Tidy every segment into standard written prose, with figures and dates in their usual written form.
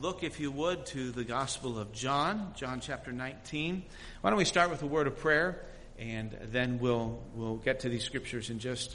Look, if you would, to the Gospel of John, John chapter 19. Why don't we start with a word of prayer, and then we'll get to these scriptures in just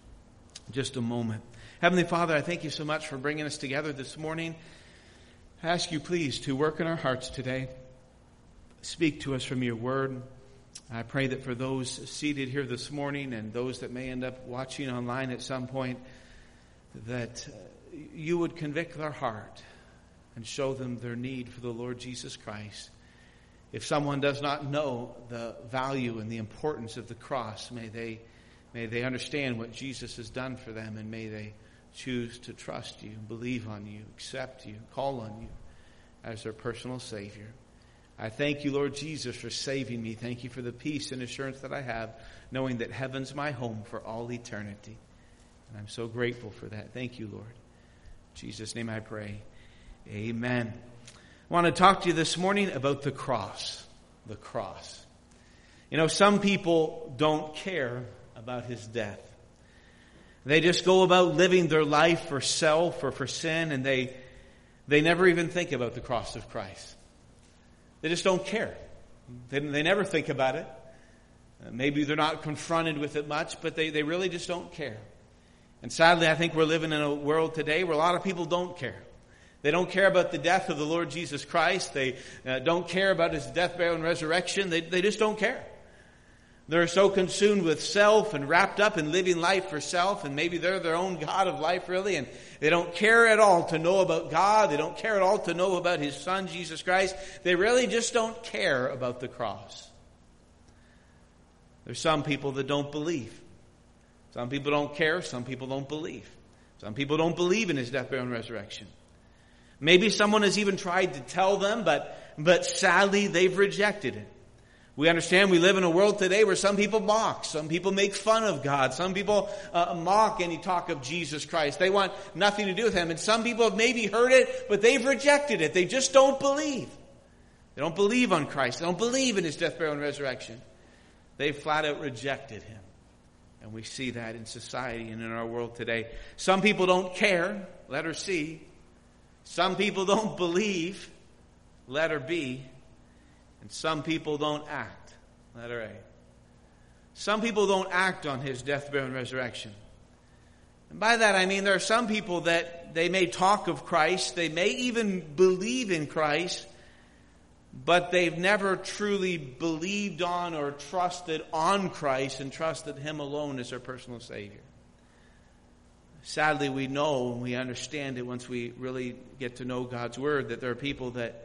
a moment. Heavenly Father, I thank you so much for bringing us together this morning. I ask you, please, to work in our hearts today. Speak to us from your word. I pray that for those seated here this morning and those that may end up watching online at some point, that you would convict their heart and show them their need for the Lord Jesus Christ. If someone does not know the value and the importance of the cross, may they understand what Jesus has done for them, and may they choose to trust you, believe on you, accept you, call on you as their personal Savior. I thank you, Lord Jesus, for saving me. Thank you for the peace and assurance that I have, knowing that heaven's my home for all eternity. And I'm so grateful for that. Thank you, Lord. In Jesus' name I pray. Amen. I want to talk to you this morning about the cross. The cross. You know, some people don't care about his death. They just go about living their life for self or for sin, and they never even think about the cross of Christ. They just don't care. They never think about it. Maybe they're not confronted with it much, but they really just don't care. And sadly, I think we're living in a world today where a lot of people don't care. They don't care about the death of the Lord Jesus Christ. They don't care about his death, burial, and resurrection. They just don't care. They're so consumed with self and wrapped up in living life for self, and maybe they're their own God of life, really, and they don't care at all to know about God. They don't care at all to know about his Son, Jesus Christ. They really just don't care about the cross. There's some people that don't believe. Some people don't care. Some people don't believe. Some people don't believe in his death, burial, and resurrection. Maybe someone has even tried to tell them, but sadly they've rejected it. We understand we live in a world today where some people mock, some people make fun of God, some people mock any talk of Jesus Christ. They want nothing to do with him. And some people have maybe heard it, but they've rejected it. They just don't believe. They don't believe on Christ. They don't believe in his death, burial, and resurrection. They've flat out rejected him. And we see that in society and in our world today. Some people don't care, letter C. Some people don't believe, letter B. And some people don't act, letter A. Some people don't act on his death, burial, and resurrection. And by that I mean there are some people that they may talk of Christ, they may even believe in Christ, but they've never truly believed on or trusted on Christ and trusted him alone as their personal Savior. Sadly, we know and we understand it once we really get to know God's Word that there are people that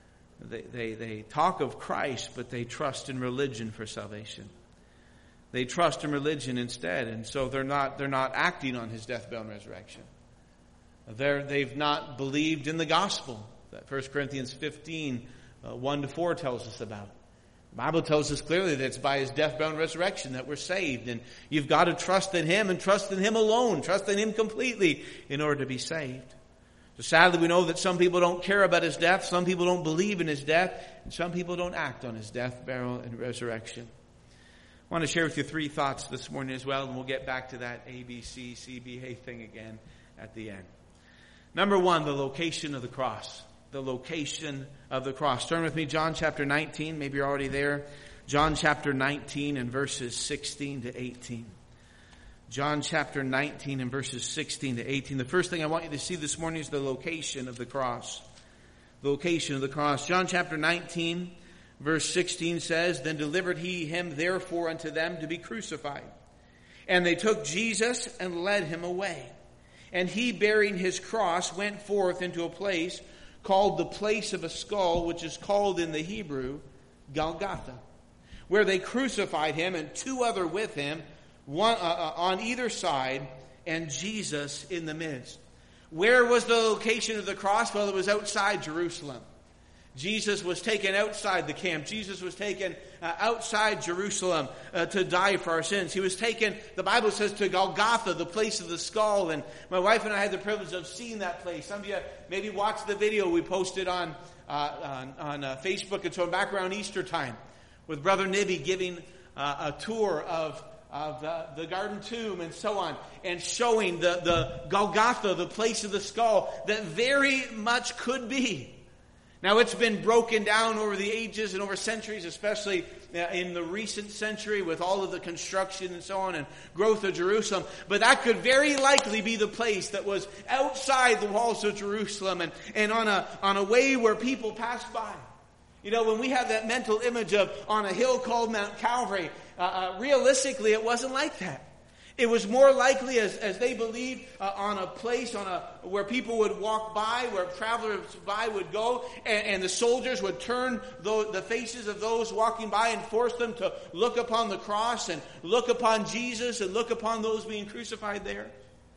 they talk of Christ, but they trust in religion for salvation. They trust in religion instead, and so they're not acting on his death, burial, and resurrection. They've not believed in the gospel that 1 Corinthians 15, 1-4 tells us about. The Bible tells us clearly that it's by his death, burial, and resurrection that we're saved. And you've got to trust in him and trust in him alone. Trust in him completely in order to be saved. So sadly, we know that some people don't care about his death. Some people don't believe in his death. And some people don't act on his death, burial, and resurrection. I want to share with you 3 thoughts this morning as well. And we'll get back to that ABC, CBA thing again at the end. Number 1, the location of the cross. The location of the cross. Turn with me, John chapter 19. Maybe you're already there. John chapter 19 and verses 16 to 18. John chapter 19 and verses 16 to 18. The first thing I want you to see this morning is the location of the cross. The location of the cross. John chapter 19 verse 16 says, "Then delivered he him therefore unto them to be crucified. And they took Jesus and led him away. And he, bearing his cross, went forth into a place called the place of a skull, which is called in the Hebrew Golgotha, where they crucified him and 2 other with him, one on either side, and Jesus in the midst." Where was the location of the cross? Well, it was outside Jerusalem. Jesus was taken outside the camp. Jesus was taken outside Jerusalem to die for our sins. He was taken, the Bible says, to Golgotha, the place of the skull. And my wife and I had the privilege of seeing that place. Some of you maybe watched the video we posted on Facebook. It's back around Easter time with Brother Nibby giving a tour of the garden tomb and so on, and showing the Golgotha, the place of the skull, that very much could be. Now, it's been broken down over the ages and over centuries, especially in the recent century with all of the construction and so on and growth of Jerusalem. But that could very likely be the place that was outside the walls of Jerusalem and on a way where people passed by. You know, when we have that mental image of on a hill called Mount Calvary, realistically it wasn't like that. It was more likely, as they believed, on a place where people would walk by, where travelers by would go, and the soldiers would turn the faces of those walking by and force them to look upon the cross and look upon Jesus and look upon those being crucified there.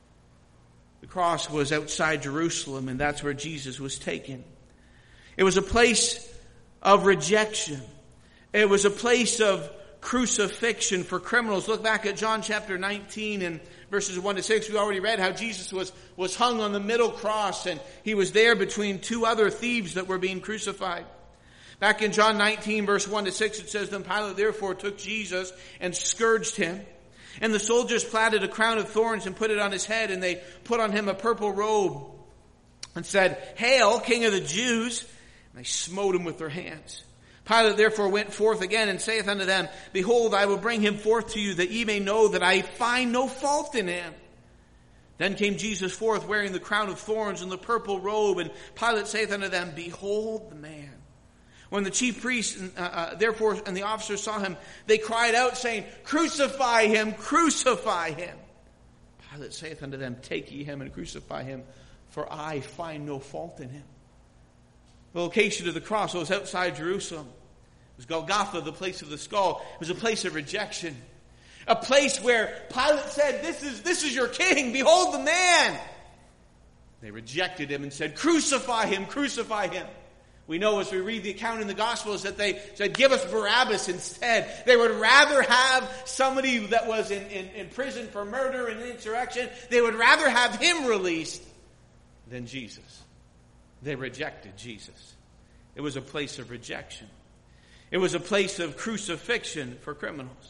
The cross was outside Jerusalem, and that's where Jesus was taken. It was a place of rejection. It was a place of crucifixion for criminals. Look back at John chapter 19 and verses 1 to 6. We already read how Jesus was hung on the middle cross, and he was there between two other thieves that were being crucified. Back in John 19 verse 1 to 6 it says, "Then Pilate therefore took Jesus and scourged him. And the soldiers platted a crown of thorns and put it on his head, and they put on him a purple robe and said, 'Hail, King of the Jews!' And they smote him with their hands. Pilate therefore went forth again and saith unto them, 'Behold, I will bring him forth to you, that ye may know that I find no fault in him.' Then came Jesus forth, wearing the crown of thorns and the purple robe, and Pilate saith unto them, 'Behold the man.' When the chief priests therefore and the officers saw him, they cried out, saying, 'Crucify him, crucify him.' Pilate saith unto them, 'Take ye him and crucify him, for I find no fault in him.'" The location of the cross was outside Jerusalem. It was Golgotha, the place of the skull. It was a place of rejection. A place where Pilate said, this is your king. Behold the man. They rejected him and said, "Crucify him, crucify him." We know as we read the account in the Gospels that they said, "Give us Barabbas instead." They would rather have somebody that was in prison for murder and insurrection. They would rather have him released than Jesus. They rejected Jesus. It was a place of rejection. It was a place of crucifixion for criminals.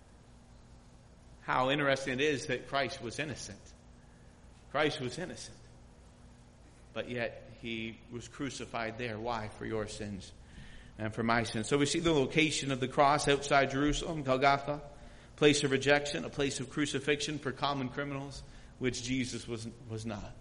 How interesting it is that Christ was innocent. Christ was innocent. But yet he was crucified there. Why? For your sins and for my sins. So we see the location of the cross outside Jerusalem, Golgotha, a place of rejection, a place of crucifixion for common criminals, which Jesus was not.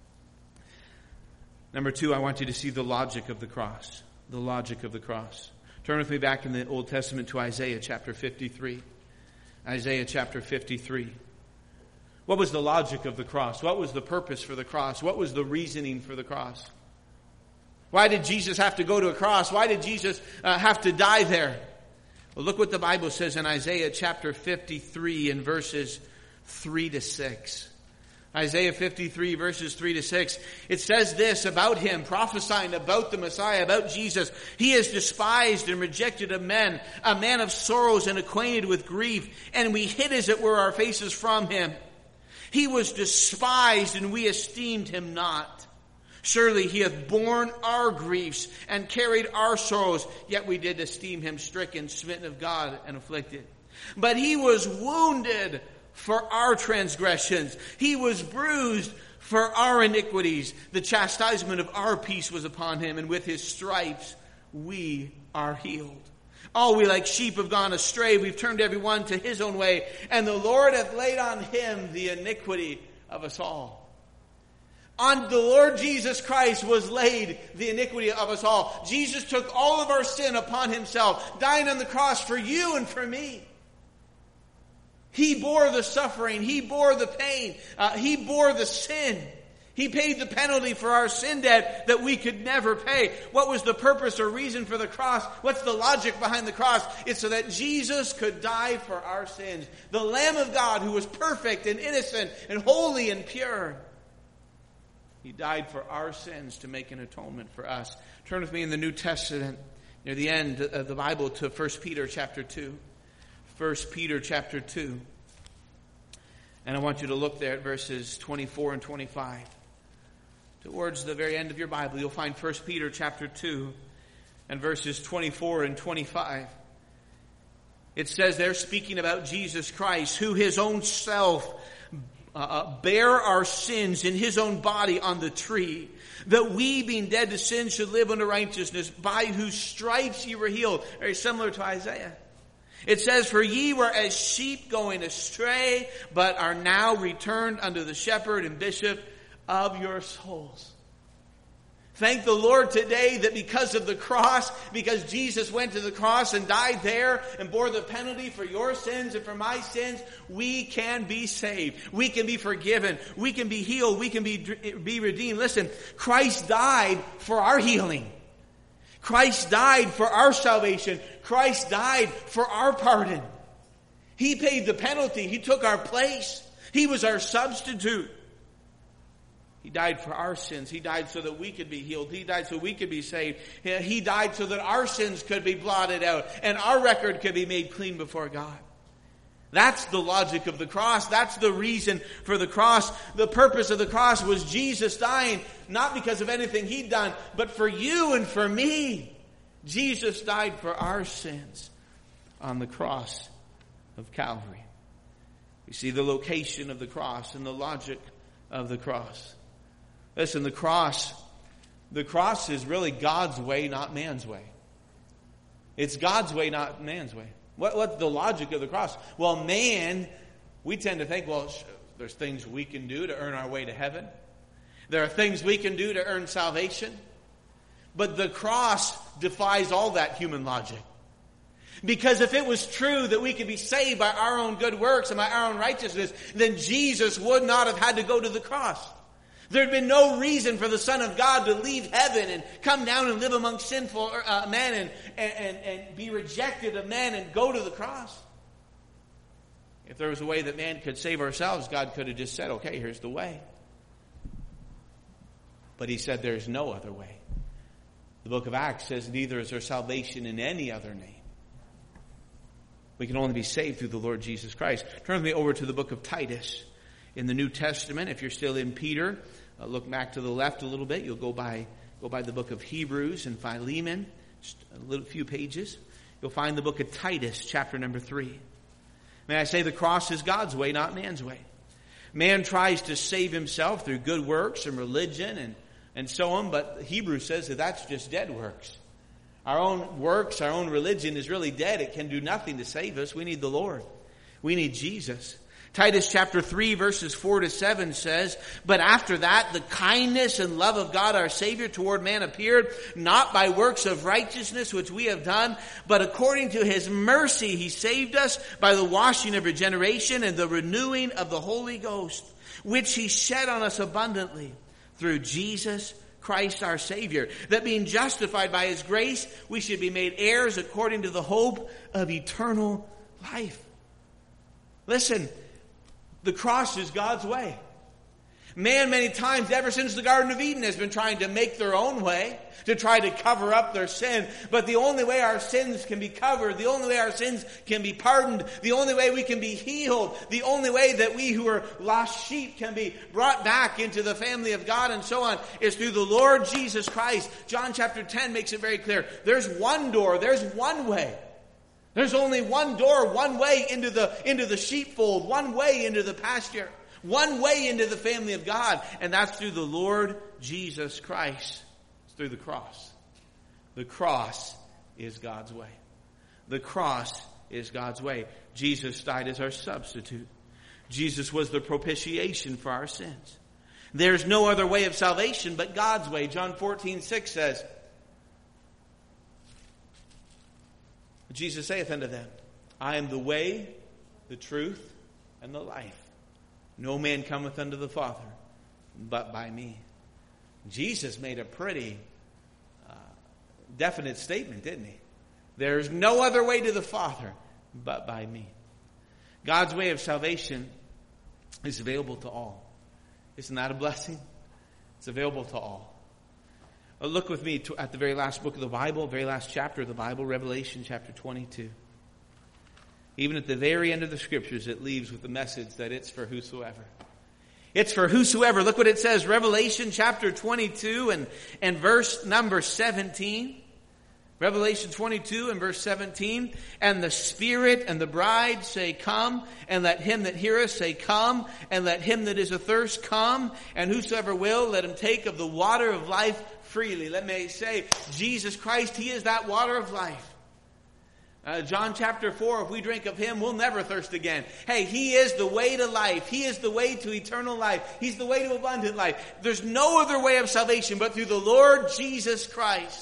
Number 2, I want you to see the logic of the cross. The logic of the cross. Turn with me back in the Old Testament to Isaiah chapter 53. Isaiah chapter 53. What was the logic of the cross? What was the purpose for the cross? What was the reasoning for the cross? Why did Jesus have to go to a cross? Why did Jesus have to die there? Well, look what the Bible says in Isaiah chapter 53 in verses 3 to 6. Isaiah 53 verses 3 to 6. It says this about him, prophesying about the Messiah, about Jesus. "He is despised and rejected of men, a man of sorrows and acquainted with grief, and we hid as it were our faces from him. He was despised and we esteemed him not. Surely he hath borne our griefs and carried our sorrows, yet we did esteem him stricken, smitten of God, and afflicted. But he was wounded for our transgressions. He was bruised for our iniquities. The chastisement of our peace was upon him, and with his stripes we are healed. All we like sheep have gone astray. We've turned every one to his own way, and the Lord hath laid on him the iniquity of us all." On the Lord Jesus Christ was laid the iniquity of us all. Jesus took all of our sin upon himself, dying on the cross for you and for me. He bore the suffering. He bore the pain. He bore the sin. He paid the penalty for our sin debt that we could never pay. What was the purpose or reason for the cross? What's the logic behind the cross? It's so that Jesus could die for our sins. The Lamb of God who was perfect and innocent and holy and pure. He died for our sins to make an atonement for us. Turn with me in the New Testament near the end of the Bible to 1 Peter chapter 2. 1 Peter chapter 2. And I want you to look there at verses 24 and 25. Towards the very end of your Bible, you'll find 1 Peter chapter 2 and verses 24 and 25. It says they're speaking about Jesus Christ, who his own self bear our sins in his own body on the tree, that we, being dead to sin, should live unto righteousness, by whose stripes ye were healed. Very similar to Isaiah. It says, for ye were as sheep going astray, but are now returned unto the shepherd and bishop of your souls. Thank the Lord today that because of the cross, because Jesus went to the cross and died there and bore the penalty for your sins and for my sins, we can be saved. We can be forgiven. We can be healed. We can be redeemed. Listen, Christ died for our healing. Christ died for our salvation. Christ died for our pardon. He paid the penalty. He took our place. He was our substitute. He died for our sins. He died so that we could be healed. He died so we could be saved. He died so that our sins could be blotted out and our record could be made clean before God. That's the logic of the cross. That's the reason for the cross. The purpose of the cross was Jesus dying, not because of anything he'd done, but for you and for me. Jesus died for our sins on the cross of Calvary. You see the location of the cross and the logic of the cross. Listen, the cross is really God's way, not man's way. It's God's way, not man's way. What's the logic of the cross? Well, man, we tend to think, well, there's things we can do to earn our way to heaven. There are things we can do to earn salvation. But the cross defies all that human logic. Because if it was true that we could be saved by our own good works and by our own righteousness, then Jesus would not have had to go to the cross. There'd been no reason for the Son of God to leave heaven and come down and live among sinful men and be rejected of men and go to the cross. If there was a way that man could save ourselves, God could have just said, okay, here's the way. But he said there's no other way. The book of Acts says neither is there salvation in any other name. We can only be saved through the Lord Jesus Christ. Turn with me over to the book of Titus. In the New Testament, if you're still in Peter, look back to the left a little bit. You'll go by the book of Hebrews and Philemon, just a few pages. You'll find the book of Titus, chapter number 3. May I say the cross is God's way, not man's way. Man tries to save himself through good works and religion and so on, but Hebrews says that that's just dead works. Our own works, our own religion is really dead. It can do nothing to save us. We need the Lord. We need Jesus. Titus chapter 3 verses 4 to 7 says, but after that the kindness and love of God our Savior toward man appeared, not by works of righteousness which we have done, but according to his mercy he saved us by the washing of regeneration and the renewing of the Holy Ghost, which he shed on us abundantly through Jesus Christ our Savior, that being justified by his grace we should be made heirs according to the hope of eternal life. Listen, the cross is God's way. Man, many times, ever since the Garden of Eden, has been trying to make their own way, to try to cover up their sin. But the only way our sins can be covered, the only way our sins can be pardoned, the only way we can be healed, the only way that we who are lost sheep can be brought back into the family of God and so on, is through the Lord Jesus Christ. John chapter 10 makes it very clear. There's one door, there's one way. There's only one door, one way into the sheepfold, one way into the pasture, one way into the family of God, and that's through the Lord Jesus Christ. It's through the cross. The cross is God's way. The cross is God's way. Jesus died as our substitute. Jesus was the propitiation for our sins. There's no other way of salvation but God's way. John 14:6 says, Jesus saith unto them, I am the way, the truth, and the life. No man cometh unto the Father but by me. Jesus made a pretty definite statement, didn't he? There's no other way to the Father but by me. God's way of salvation is available to all. Isn't that a blessing? It's available to all. Look with me at the very last book of the Bible, very last chapter of the Bible, Revelation chapter 22. Even at the very end of the Scriptures, it leaves with the message that it's for whosoever. It's for whosoever. Look what it says, Revelation chapter 22 and verse number 17. Revelation 22 and verse 17, and the Spirit and the bride say, come, and let him that heareth say, come, and let him that is athirst come, and whosoever will, let him take of the water of life freely. Let me say, Jesus Christ, He is that water of life. John chapter 4, if we drink of Him, we'll never thirst again. Hey, He is the way to life. He is the way to eternal life. He's the way to abundant life. There's no other way of salvation but through the Lord Jesus Christ.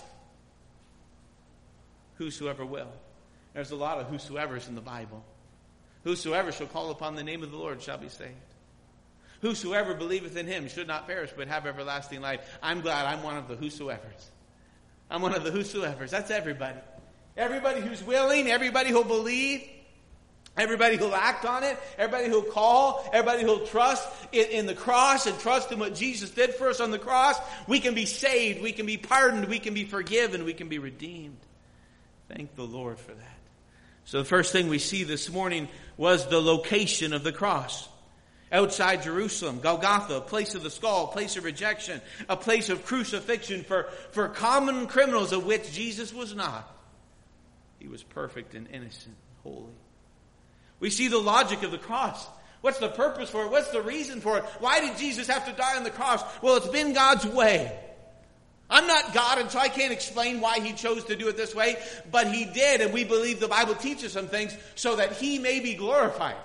Whosoever will. There's a lot of whosoevers in the Bible. Whosoever shall call upon the name of the Lord shall be saved. Whosoever believeth in Him should not perish but have everlasting life. I'm glad I'm one of the whosoevers. I'm one of the whosoevers. That's everybody. Everybody who's willing, everybody who'll believe, everybody who'll act on it, everybody who'll call, everybody who'll trust in the cross and trust in what Jesus did for us on the cross. We can be saved, we can be pardoned, we can be forgiven, we can be redeemed. Thank the Lord for that. So the first thing we see this morning was the location of the cross. Outside Jerusalem, Golgotha, a place of the skull, a place of rejection, a place of crucifixion for common criminals, of which Jesus was not. He was perfect and innocent, holy. We see the logic of the cross. What's the purpose for it? What's the reason for it? Why did Jesus have to die on the cross? Well, it's been God's way. I'm not God, and so I can't explain why He chose to do it this way, but He did, and we believe the Bible teaches some things so that He may be glorified.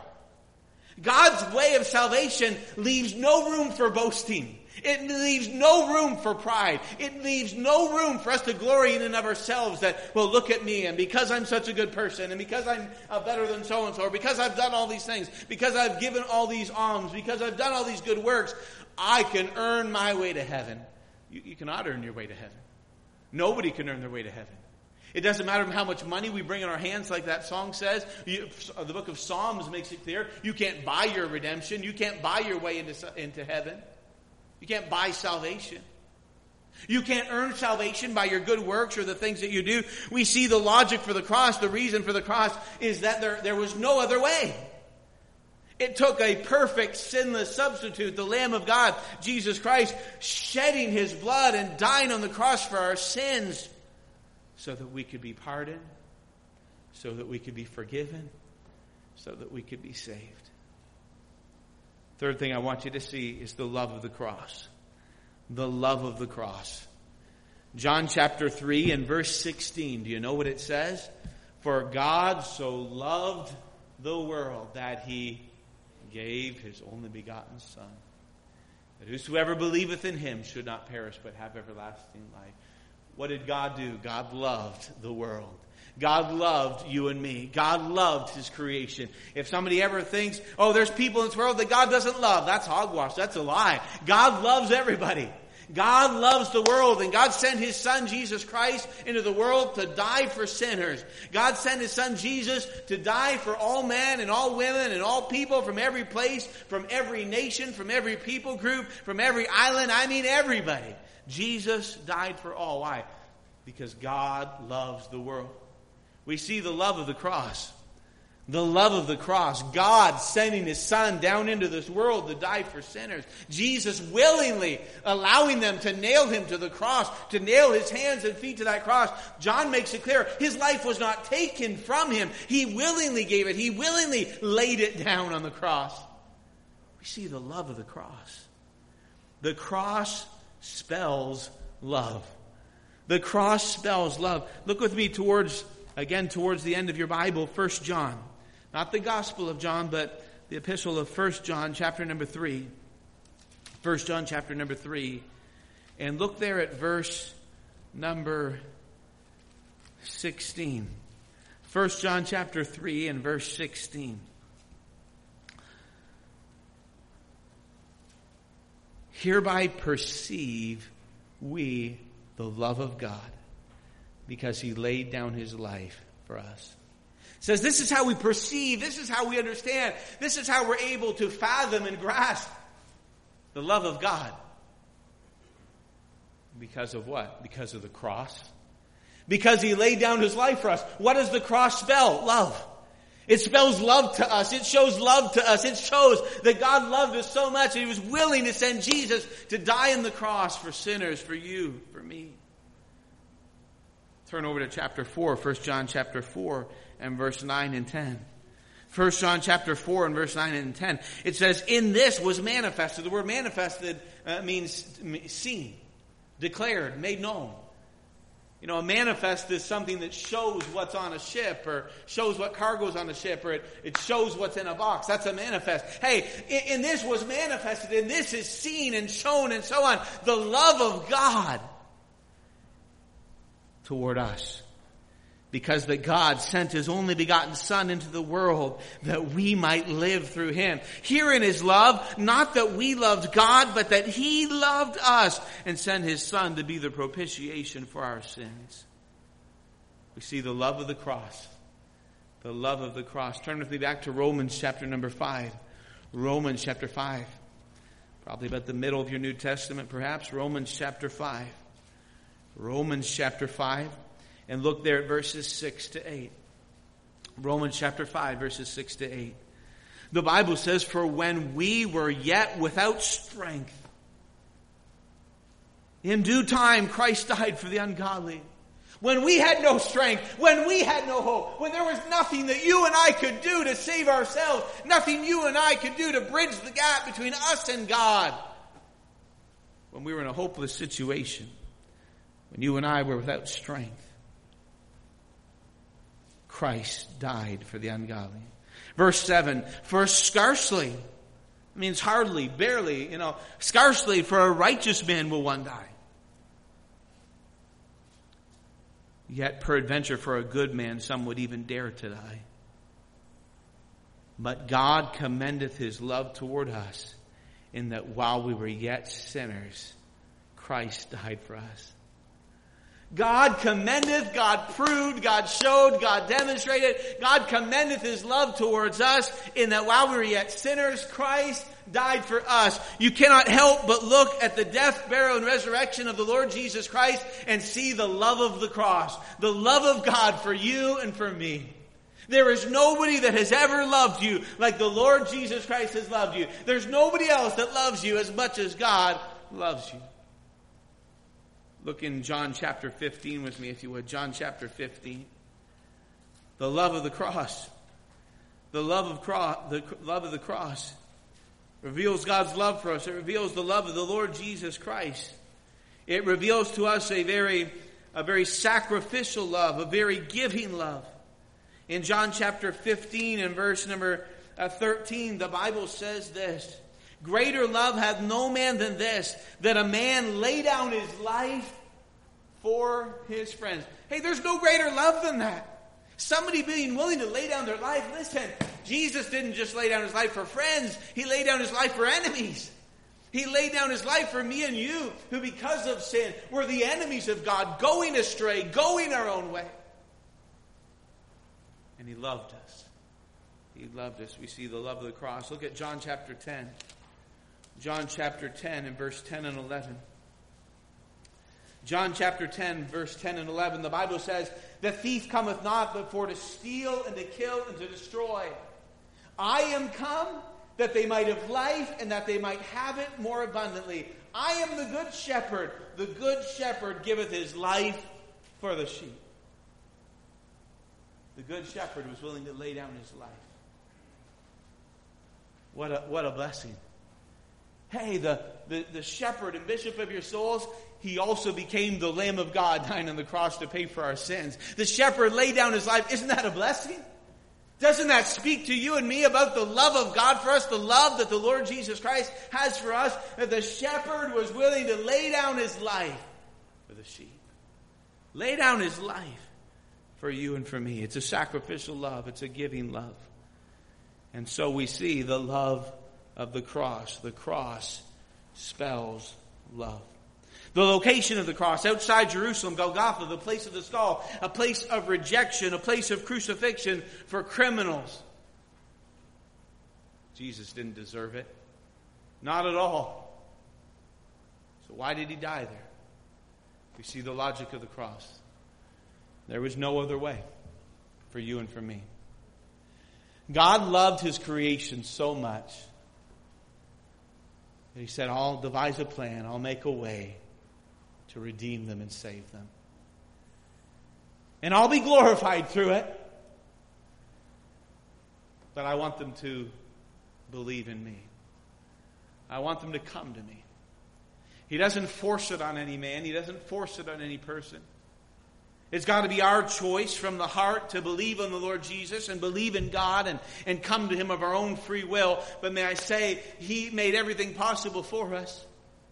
God's way of salvation leaves no room for boasting. It leaves no room for pride. It leaves no room for us to glory in and of ourselves that, well, look at me, and because I'm such a good person, and because I'm better than so-and-so, or because I've done all these things, because I've given all these alms, because I've done all these good works, I can earn my way to heaven. You cannot earn your way to heaven. Nobody can earn their way to heaven. It doesn't matter how much money we bring in our hands, like that song says. The book of Psalms makes it clear. You can't buy your redemption. You can't buy your way into heaven. You can't buy salvation. You can't earn salvation by your good works or the things that you do. We see the logic for the cross. The reason for the cross is that there was no other way. It took a perfect, sinless substitute, the Lamb of God, Jesus Christ, shedding His blood and dying on the cross for our sins so that we could be pardoned, so that we could be forgiven, so that we could be saved. Third thing I want you to see is the love of the cross. The love of the cross. John chapter 3 and verse 16. Do you know what it says? For God so loved the world that He gave His only begotten Son, that whosoever believeth in Him should not perish but have everlasting life. What did God do? God loved the world. God loved you and me. God loved His creation. If somebody ever thinks, oh, there's people in this world that God doesn't love, that's hogwash. That's a lie. God loves everybody. God loves the world, and God sent His Son, Jesus Christ, into the world to die for sinners. God sent His Son, Jesus, to die for all men and all women and all people from every place, from every nation, from every people group, from every island. I mean everybody. Jesus died for all. Why? Because God loves the world. We see the love of the cross. The love of the cross. God sending His Son down into this world to die for sinners. Jesus willingly allowing them to nail Him to the cross, to nail His hands and feet to that cross. John makes it clear, His life was not taken from Him. He willingly gave it. He willingly laid it down on the cross. We see the love of the cross. The cross spells love. The cross spells love. Look with me towards the end of your Bible, 1 John. Not the Gospel of John, but the epistle of 1 John, chapter number 3. 1 John, chapter number 3. And look there at verse number 16. 1 John, chapter 3, and verse 16. Hereby perceive we the love of God, because He laid down His life for us. It says this is how we perceive, this is how we understand, this is how we're able to fathom and grasp the love of God. Because of what? Because of the cross. Because He laid down His life for us. What does the cross spell? Love. It spells love to us. It shows love to us. It shows that God loved us so much that He was willing to send Jesus to die on the cross for sinners, for you, for me. Turn over to chapter 4, 1 John chapter 4 and verse 9 and 10. 1 John chapter 4 and verse 9 and 10. It says, in this was manifested. The word manifested means seen, declared, made known. You know, a manifest is something that shows what's on a ship, or shows what cargo's on a ship, or it shows what's in a box. That's a manifest. Hey, in this was manifested, and this is seen and shown and so on. The love of God toward us. Because that God sent His only begotten Son into the world that we might live through Him. Herein is love, not that we loved God, but that He loved us and sent His Son to be the propitiation for our sins. We see the love of the cross. The love of the cross. Turn with me back to Romans chapter number 5. Romans chapter 5. Probably about the middle of your New Testament, perhaps. Romans chapter 5. Romans chapter 5. And look there at verses 6 to 8. Romans chapter 5, verses 6 to 8. The Bible says, for when we were yet without strength, in due time Christ died for the ungodly. When we had no strength, when we had no hope, when there was nothing that you and I could do to save ourselves, nothing you and I could do to bridge the gap between us and God. When we were in a hopeless situation, when you and I were without strength, Christ died for the ungodly. Verse 7, for scarcely, means hardly, barely, scarcely for a righteous man will one die. Yet peradventure for a good man some would even dare to die. But God commendeth His love toward us, in that while we were yet sinners, Christ died for us. God commendeth, God proved, God showed, God demonstrated, God commendeth His love towards us, in that while we were yet sinners, Christ died for us. You cannot help but look at the death, burial, and resurrection of the Lord Jesus Christ and see the love of the cross, the love of God for you and for me. There is nobody that has ever loved you like the Lord Jesus Christ has loved you. There's nobody else that loves you as much as God loves you. Look in John chapter 15 with me, if you would. John chapter 15. The love of the cross. The love of the cross reveals God's love for us. It reveals the love of the Lord Jesus Christ. It reveals to us a very sacrificial love, a very giving love. In John chapter 15 and verse number 13, the Bible says this. Greater love hath no man than this, that a man lay down his life for his friends. Hey, there's no greater love than that. Somebody being willing to lay down their life. Listen, Jesus didn't just lay down His life for friends. He laid down His life for enemies. He laid down His life for me and you, who because of sin were the enemies of God, going astray, going our own way. And He loved us. He loved us. We see the love of the cross. Look at John chapter 10. John chapter 10 and verse 10 and 11. John chapter 10, verse 10 and 11. The Bible says, the thief cometh not but for to steal and to kill and to destroy. I am come that they might have life and that they might have it more abundantly. I am the good shepherd. The good shepherd giveth his life for the sheep. The good shepherd was willing to lay down his life. What a blessing. Hey, the shepherd and bishop of your souls, He also became the Lamb of God dying on the cross to pay for our sins. The shepherd laid down his life. Isn't that a blessing? Doesn't that speak to you and me about the love of God for us, the love that the Lord Jesus Christ has for us? That the shepherd was willing to lay down his life for the sheep. Lay down his life for you and for me. It's a sacrificial love. It's a giving love. And so we see the love of the cross. The cross spells love. The location of the cross, outside Jerusalem, Golgotha, the place of the skull, a place of rejection, a place of crucifixion for criminals. Jesus didn't deserve it. Not at all. So why did He die there? We see the logic of the cross. There was no other way for you and for me. God loved His creation so much that He said, I'll devise a plan, I'll make a way to redeem them and save them. And I'll be glorified through it. But I want them to believe in me. I want them to come to me. He doesn't force it on any man. He doesn't force it on any person. It's got to be our choice from the heart to believe on the Lord Jesus and believe in God and come to Him of our own free will. But may I say, He made everything possible for us.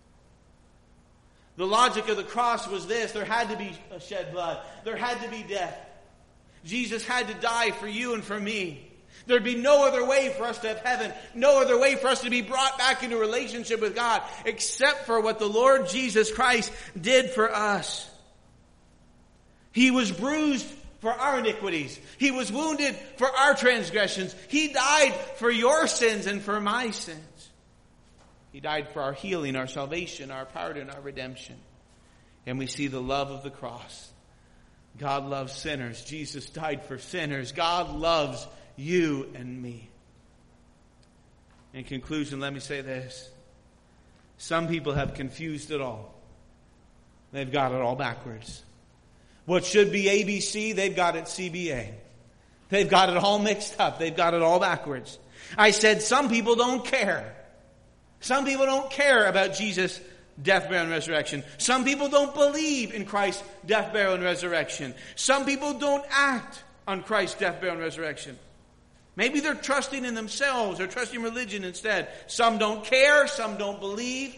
The logic of the cross was this: there had to be shed blood. There had to be death. Jesus had to die for you and for me. There'd be no other way for us to have heaven, no other way for us to be brought back into relationship with God, except for what the Lord Jesus Christ did for us. He was bruised for our iniquities. He was wounded for our transgressions. He died for your sins and for my sins. He died for our healing, our salvation, our pardon, our redemption. And we see the love of the cross. God loves sinners. Jesus died for sinners. God loves you and me. In conclusion, let me say this. Some people have confused it all. They've got it all backwards. What should be ABC, they've got it CBA. They've got it all mixed up. They've got it all backwards. I said some people don't care. Some people don't care about Jesus' death, burial, and resurrection. Some people don't believe in Christ's death, burial, and resurrection. Some people don't act on Christ's death, burial, and resurrection. Maybe they're trusting in themselves or trusting religion instead. Some don't care. Some don't believe.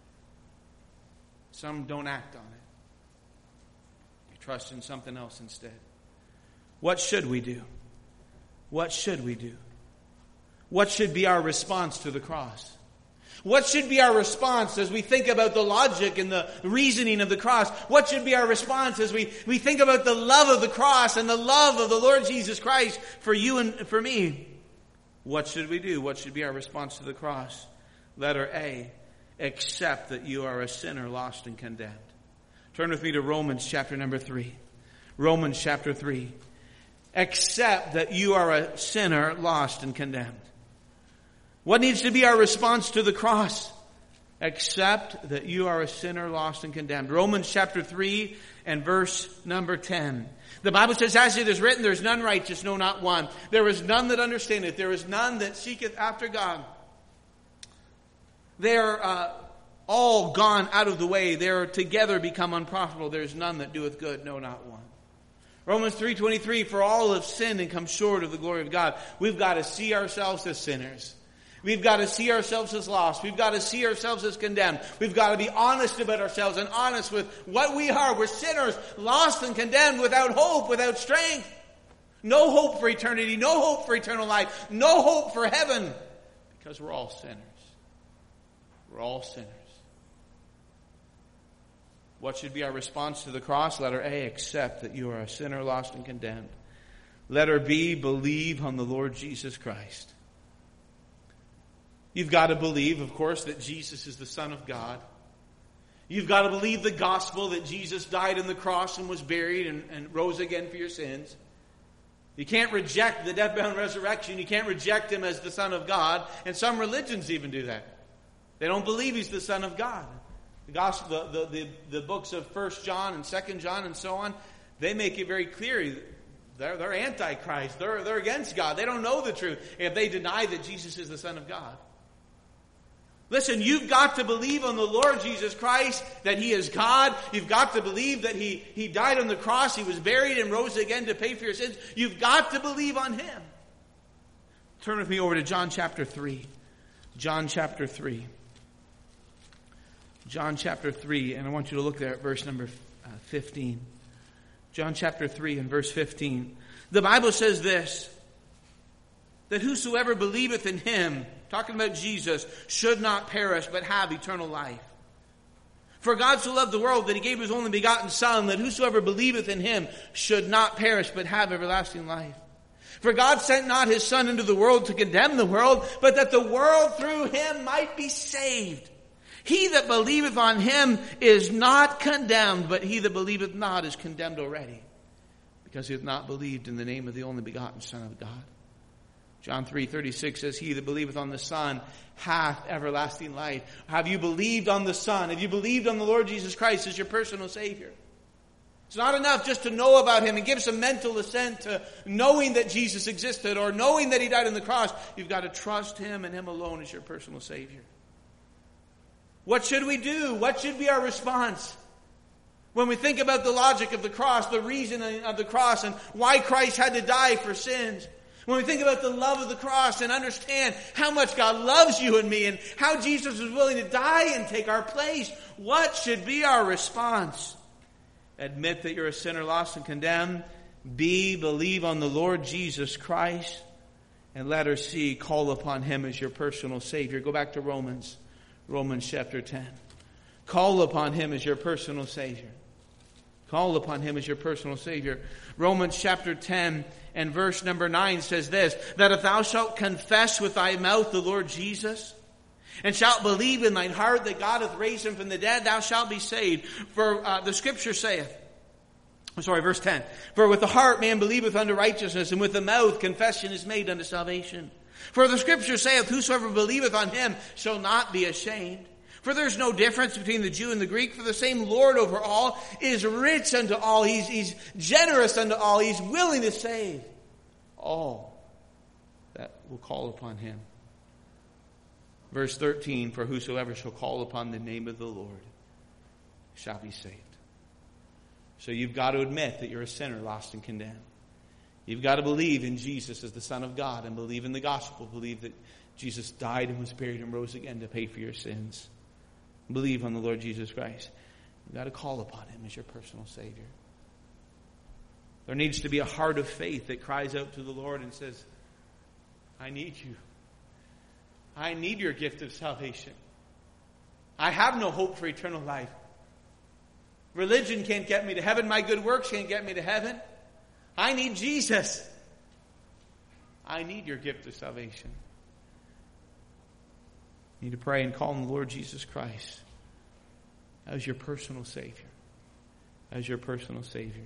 Some don't act on it. They trust in something else instead. What should we do? What should we do? What should be our response to the cross? What should be our response as we think about the logic and the reasoning of the cross? What should be our response as we think about the love of the cross and the love of the Lord Jesus Christ for you and for me? What should we do? What should be our response to the cross? Letter A, accept that you are a sinner, lost and condemned. Turn with me to Romans chapter number 3. Romans chapter 3. Accept that you are a sinner, lost and condemned. What needs to be our response to the cross? Accept that you are a sinner, lost and condemned. Romans chapter 3 and verse number 10. The Bible says, as it is written, there is none righteous, no, not one. There is none that understandeth. There is none that seeketh after God. They are all gone out of the way. They are together become unprofitable. There is none that doeth good, no, not one. Romans 3:23, for all have sinned and come short of the glory of God. We've got to see ourselves as sinners. We've got to see ourselves as lost. We've got to see ourselves as condemned. We've got to be honest about ourselves and honest with what we are. We're sinners, lost and condemned, without hope, without strength. No hope for eternity, no hope for eternal life, no hope for heaven, because we're all sinners. We're all sinners. What should be our response to the cross? Letter A, accept that you are a sinner, lost and condemned. Letter B, believe on the Lord Jesus Christ. You've got to believe, of course, that Jesus is the Son of God. You've got to believe the gospel that Jesus died on the cross and was buried and rose again for your sins. You can't reject the death, burial, and resurrection. You can't reject Him as the Son of God. And some religions even do that. They don't believe He's the Son of God. The gospel, the books of 1 John and 2 John and so on, they make it very clear. They're antichrist. They're against God. They don't know the truth if they deny that Jesus is the Son of God. Listen, you've got to believe on the Lord Jesus Christ, that He is God. You've got to believe that He died on the cross, He was buried and rose again to pay for your sins. You've got to believe on Him. Turn with me over to John chapter 3. John chapter 3. John chapter 3, and I want you to look there at verse number 15. John chapter 3 and verse 15. The Bible says this, that whosoever believeth in Him, talking about Jesus, should not perish but have eternal life. For God so loved the world that He gave His only begotten Son, that whosoever believeth in Him should not perish but have everlasting life. For God sent not His Son into the world to condemn the world, but that the world through Him might be saved. He that believeth on Him is not condemned, but he that believeth not is condemned already, because he hath not believed in the name of the only begotten Son of God. John 3:36 says, he that believeth on the Son hath everlasting life. Have you believed on the Son? Have you believed on the Lord Jesus Christ as your personal Savior? It's not enough just to know about Him and give some mental assent to knowing that Jesus existed or knowing that He died on the cross. You've got to trust Him and Him alone as your personal Savior. What should we do? What should be our response? When we think about the logic of the cross, the reason of the cross, and why Christ had to die for sins. When we think about the love of the cross and understand how much God loves you and me and how Jesus was willing to die and take our place, what should be our response? Admit that you're a sinner, lost and condemned. B, believe on the Lord Jesus Christ. And letter C, call upon Him as your personal Savior. Go back to Romans chapter 10. Call upon Him as your personal Savior. Call upon Him as your personal Savior. Romans chapter 10 and verse number 9 says this, that if thou shalt confess with thy mouth the Lord Jesus, and shalt believe in thine heart that God hath raised Him from the dead, thou shalt be saved. For the Scripture saith, verse 10, for with the heart man believeth unto righteousness, and with the mouth confession is made unto salvation. For the Scripture saith, whosoever believeth on Him shall not be ashamed. For there is no difference between the Jew and the Greek, for the same Lord over all is rich unto all. He's generous unto all. He's willing to save all that will call upon Him. Verse 13, for whosoever shall call upon the name of the Lord shall be saved. So you've got to admit that you're a sinner, lost and condemned. You've got to believe in Jesus as the Son of God and believe in the gospel. Believe that Jesus died and was buried and rose again to pay for your sins. Believe on the Lord Jesus Christ. You've got to call upon Him as your personal Savior. There needs to be a heart of faith that cries out to the Lord and says, I need you. I need your gift of salvation. I have no hope for eternal life. Religion can't get me to heaven. My good works can't get me to heaven. I need Jesus. I need your gift of salvation. You need to pray and call on the Lord Jesus Christ as your personal Savior. As your personal Savior.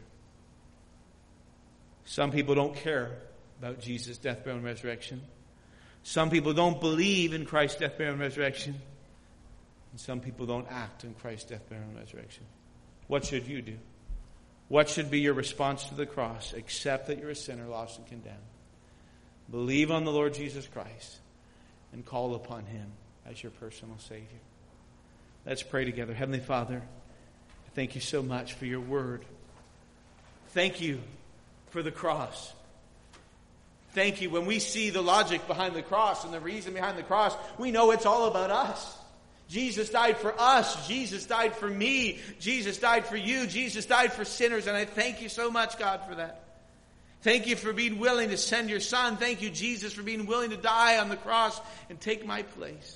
Some people don't care about Jesus' death, burial, and resurrection. Some people don't believe in Christ's death, burial, and resurrection. And some people don't act in Christ's death, burial, and resurrection. What should you do? What should be your response to the cross? Accept that you're a sinner, lost and condemned. Believe on the Lord Jesus Christ and call upon Him as your personal Savior. Let's pray together. Heavenly Father, thank you so much for your word. Thank you for the cross. Thank you. When we see the logic behind the cross and the reason behind the cross, we know it's all about us. Jesus died for us. Jesus died for me. Jesus died for you. Jesus died for sinners. And I thank you so much, God, for that. Thank you for being willing to send your Son. Thank you, Jesus, for being willing to die on the cross and take my place.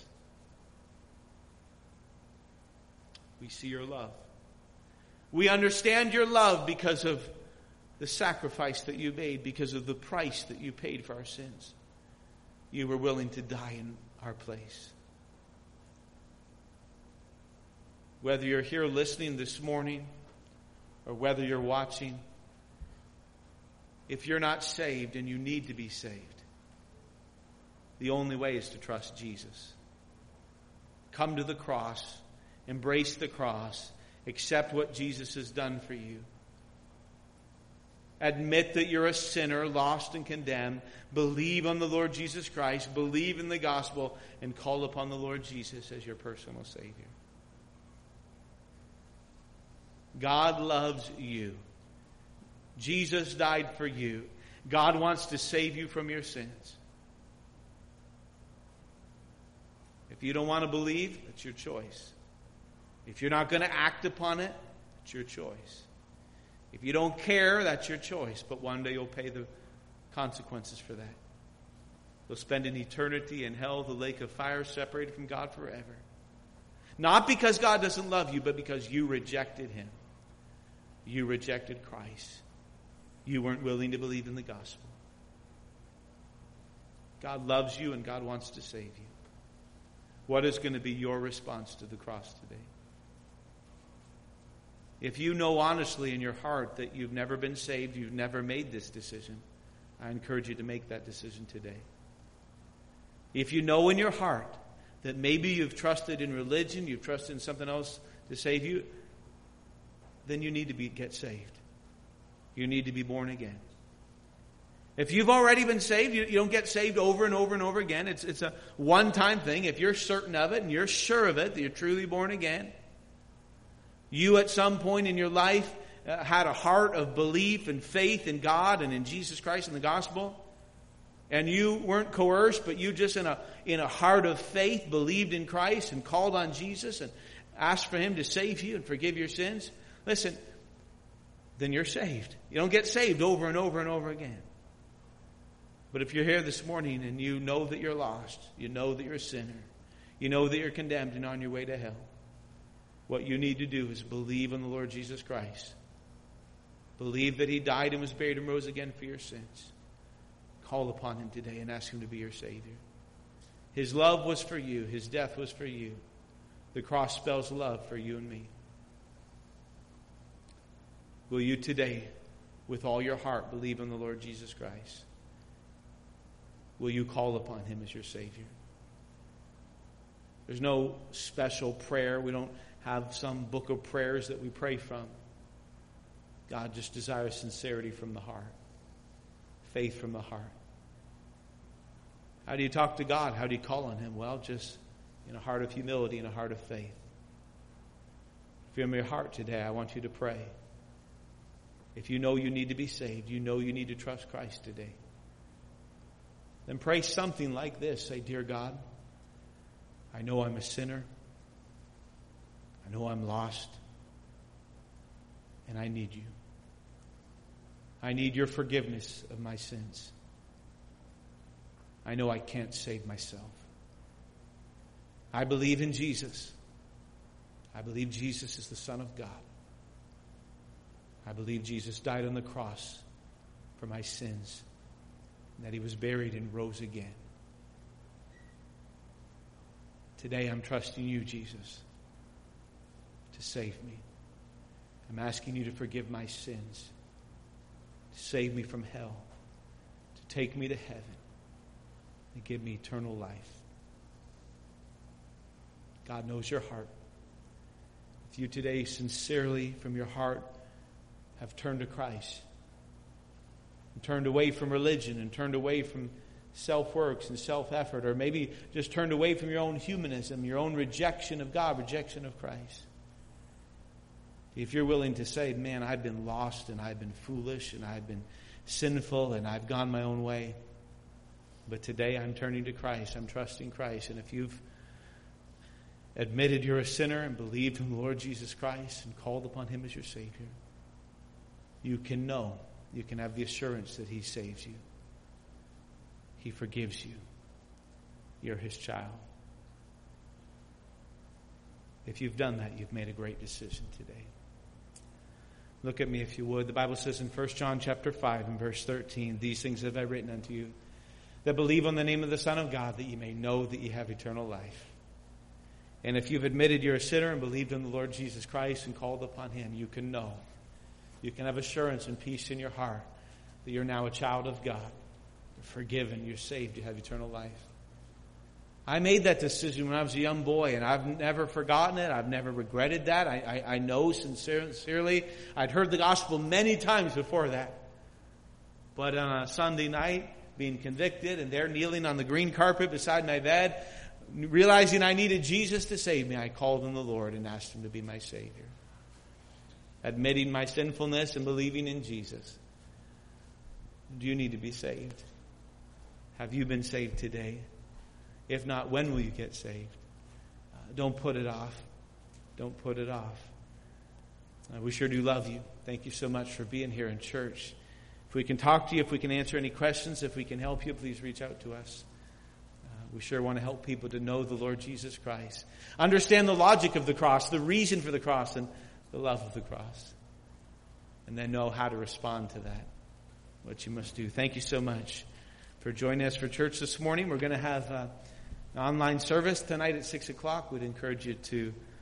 We see your love. We understand your love because of the sacrifice that you made, because of the price that you paid for our sins. You were willing to die in our place. Whether you're here listening this morning or whether you're watching, if you're not saved and you need to be saved, the only way is to trust Jesus. Come to the cross, embrace the cross, accept what Jesus has done for you. Admit that you're a sinner, lost and condemned. Believe on the Lord Jesus Christ. Believe in the gospel and call upon the Lord Jesus as your personal Savior. God loves you. Jesus died for you. God wants to save you from your sins. If you don't want to believe, it's your choice. If you're not going to act upon it, it's your choice. If you don't care, that's your choice. But one day you'll pay the consequences for that. You'll spend an eternity in hell, the lake of fire, separated from God forever. Not because God doesn't love you, but because you rejected Him. You rejected Christ. You weren't willing to believe in the gospel. God loves you and God wants to save you. What is going to be your response to the cross today? If you know honestly in your heart that you've never been saved, you've never made this decision, I encourage you to make that decision today. If you know in your heart that maybe you've trusted in religion, you've trusted in something else to save you, then you need to get saved. You need to be born again. If you've already been saved, you don't get saved over and over and over again. It's a one-time thing. If you're certain of it and you're sure of it, that you're truly born again. You at some point in your life had a heart of belief and faith in God and in Jesus Christ and the gospel. And you weren't coerced, but you just in a heart of faith believed in Christ and called on Jesus and asked for Him to save you and forgive your sins. Listen, then you're saved. You don't get saved over and over and over again. But if you're here this morning and you know that you're lost, you know that you're a sinner, you know that you're condemned and on your way to hell, what you need to do is believe in the Lord Jesus Christ. Believe that He died and was buried and rose again for your sins. Call upon Him today and ask Him to be your Savior. His love was for you. His death was for you. The cross spells love for you and me. Will you today, with all your heart, believe in the Lord Jesus Christ? Will you call upon Him as your Savior? There's no special prayer. We don't have some book of prayers that we pray from. God just desires sincerity from the heart. Faith from the heart. How do you talk to God? How do you call on Him? Well, just in a heart of humility and a heart of faith. If you're in your heart today, I want you to pray. If you know you need to be saved, you know you need to trust Christ today, then pray something like this. Say, Dear God, I know I'm a sinner. I know I'm lost. And I need you. I need your forgiveness of my sins. I know I can't save myself. I believe in Jesus. I believe Jesus is the Son of God. I believe Jesus died on the cross for my sins, and that He was buried and rose again. Today I'm trusting you, Jesus, to save me. I'm asking you to forgive my sins, to save me from hell, to take me to heaven, and give me eternal life. God knows your heart. If you today sincerely from your heart have turned to Christ, and turned away from religion, and turned away from self-works and self-effort, or maybe just turned away from your own humanism, your own rejection of God, rejection of Christ. If you're willing to say, man, I've been lost and I've been foolish and I've been sinful and I've gone my own way, but today I'm turning to Christ, I'm trusting Christ. And if you've admitted you're a sinner and believed in the Lord Jesus Christ and called upon Him as your Savior, you can know, you can have the assurance that He saves you. He forgives you. You're His child. If you've done that, you've made a great decision today. Look at me if you would. The Bible says in 1 John chapter 5 and verse 13, these things have I written unto you, that believe on the name of the Son of God, that ye may know that ye have eternal life. And if you've admitted you're a sinner and believed in the Lord Jesus Christ and called upon Him, you can know. You can have assurance and peace in your heart that you're now a child of God. You're forgiven, you're saved, you have eternal life. I made that decision when I was a young boy, and I've never forgotten it. I've never regretted that. I know sincerely. I'd heard the gospel many times before that. But on a Sunday night, being convicted, and there kneeling on the green carpet beside my bed, realizing I needed Jesus to save me, I called on the Lord and asked Him to be my Savior. Admitting my sinfulness and believing in Jesus. Do you need to be saved? Have you been saved today? If not, when will you get saved? Don't put it off. Don't put it off. We sure do love you. Thank you so much for being here in church. If we can talk to you, if we can answer any questions, if we can help you, please reach out to us. We sure want to help people to know the Lord Jesus Christ. Understand the logic of the cross, the reason for the cross, and the love of the cross. And then know how to respond to that, what you must do. Thank you so much for joining us for church this morning. We're going to have an online service tonight at 6 o'clock. We'd encourage you to